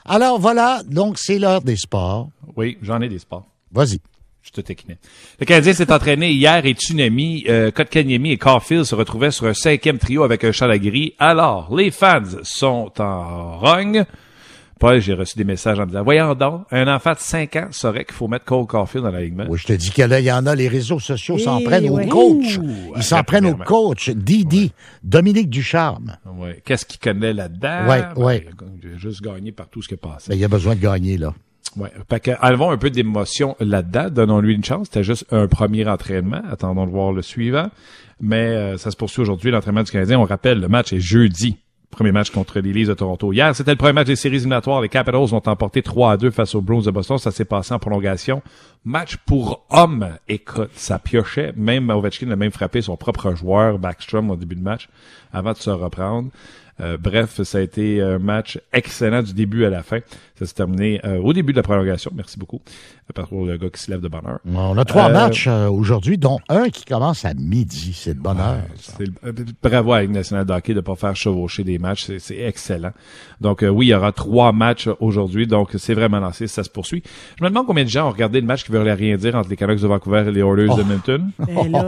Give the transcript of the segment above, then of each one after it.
Alors voilà, donc c'est l'heure des sports. Oui, j'en ai des sports. Vas-y. Je te taquinais. Le Canadien s'est entraîné hier et Tsunami, Kotkaniemi et Caulfield se retrouvaient sur un 5e trio avec un chandail gris. Alors, les fans sont en rogne. Paul, j'ai reçu des messages en me disant, voyons donc, un enfant de 5 ans saurait qu'il faut mettre Cole Caulfield dans l'alignement. Oui, je te dis qu'il y en a, les réseaux sociaux s'en prennent ouais. aux coachs. Ouh, Ils s'en prennent aux coachs. Didi, Ouais. Dominique Ducharme. Ouais. Qu'est-ce qu'il connaît là-dedans? Ouais. Il a juste gagné par tout ce qui est passé. Ben, il y a besoin de gagner, là. Ouais. Fait que, enlevons un peu d'émotion là-dedans. Donnons-lui une chance. C'était juste un premier entraînement. Attendons de voir le suivant. Mais ça se poursuit aujourd'hui, l'entraînement du Canadien. On rappelle, le match est jeudi. Premier match contre les Leafs de Toronto. Hier, c'était le premier match des séries éliminatoires. Les Capitals ont emporté 3-2 face aux Bruins de Boston. Ça s'est passé en prolongation. Match pour hommes. Écoute, ça piochait. Même Ovechkin a même frappé son propre joueur, Backstrom, au début de match, avant de se reprendre. Bref, ça a été un match excellent du début à la fin. Ça s'est terminé au début de la prolongation. Merci beaucoup. Pour le gars qui se lève de bonne heure. On a 3 matchs aujourd'hui, dont un qui commence à midi. C'est de bonne heure. Bravo à la Ligue nationale de hockey de ne pas faire chevaucher des matchs. C'est excellent. Donc, oui, il y aura 3 matchs aujourd'hui. Donc, c'est vraiment lancé. Ça se poursuit. Je me demande combien de gens ont regardé le match qui ne veut rien dire entre les Canucks de Vancouver et les Oilers de Edmonton. Ben là,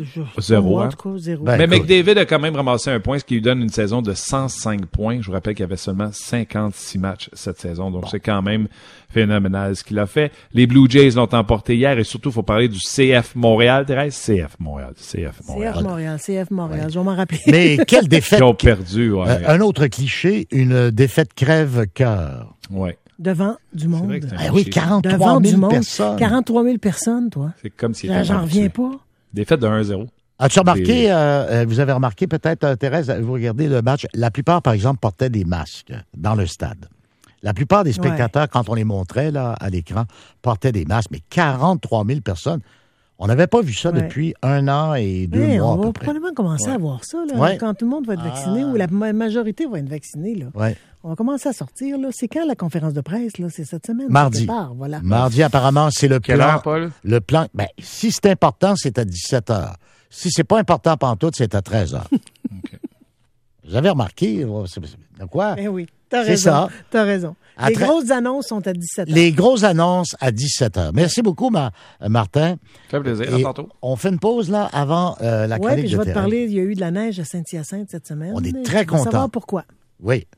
Zéro, en tout cas, zéro. Ben, mais écoute. McDavid a quand même ramassé un point, ce qui lui donne une saison de 105 points. Je vous rappelle qu'il y avait seulement 56 matchs cette saison. Donc, c'est quand même phénoménal ce qu'il a fait. Les Blue Jays l'ont emporté hier et surtout, il faut parler du CF Montréal, Thérèse. CF Montréal. CF Montréal, je vais m'en rappeler. Mais quelle défaite. Ils ont perdu, ouais. Un autre cliché, une défaite crève-cœur. Ouais. Devant du monde. vrai que c'est un Ah oui, cliché. 43 Devant 000 du monde. personnes. 43 000 personnes, toi. C'est comme si J'en reviens pas. Défaite de 1-0. As-tu remarqué, vous avez remarqué peut-être, Thérèse, vous regardez le match, la plupart, par exemple, portaient des masques dans le stade. La plupart des spectateurs, quand on les montrait là à l'écran, portaient des masques, mais 43 000 personnes. On n'avait pas vu ça depuis 1 an et 2 mois on à va peu près. probablement commencer à voir ça, là, Ouais. quand tout le monde va être vacciné, ou la majorité va être vaccinée. Là. Ouais. On va commencer à sortir. Là. C'est quand la conférence de presse? Là? C'est cette semaine? Mardi. Ça prépare, voilà. Mardi, apparemment, c'est le Quelle plan. heure, Paul? Le plan. Ben, si c'est important, c'est à 17 h. Si c'est pas important pantoute, c'est à 13 h. OK. Vous avez remarqué? De quoi? Ben oui, t'as C'est raison. ça. T'as raison. À Les tra- grosses annonces sont à 17 h. Les grosses annonces à 17 h. Merci beaucoup, Martin. Ça fait plaisir. Et À tantôt. on fait une pause, là, avant la Oui, chronique puis je de vais te Thérèse. parler, il y a eu de la neige à Saint-Hyacinthe cette semaine. On est mais très tu vas contents. savoir pourquoi. Oui.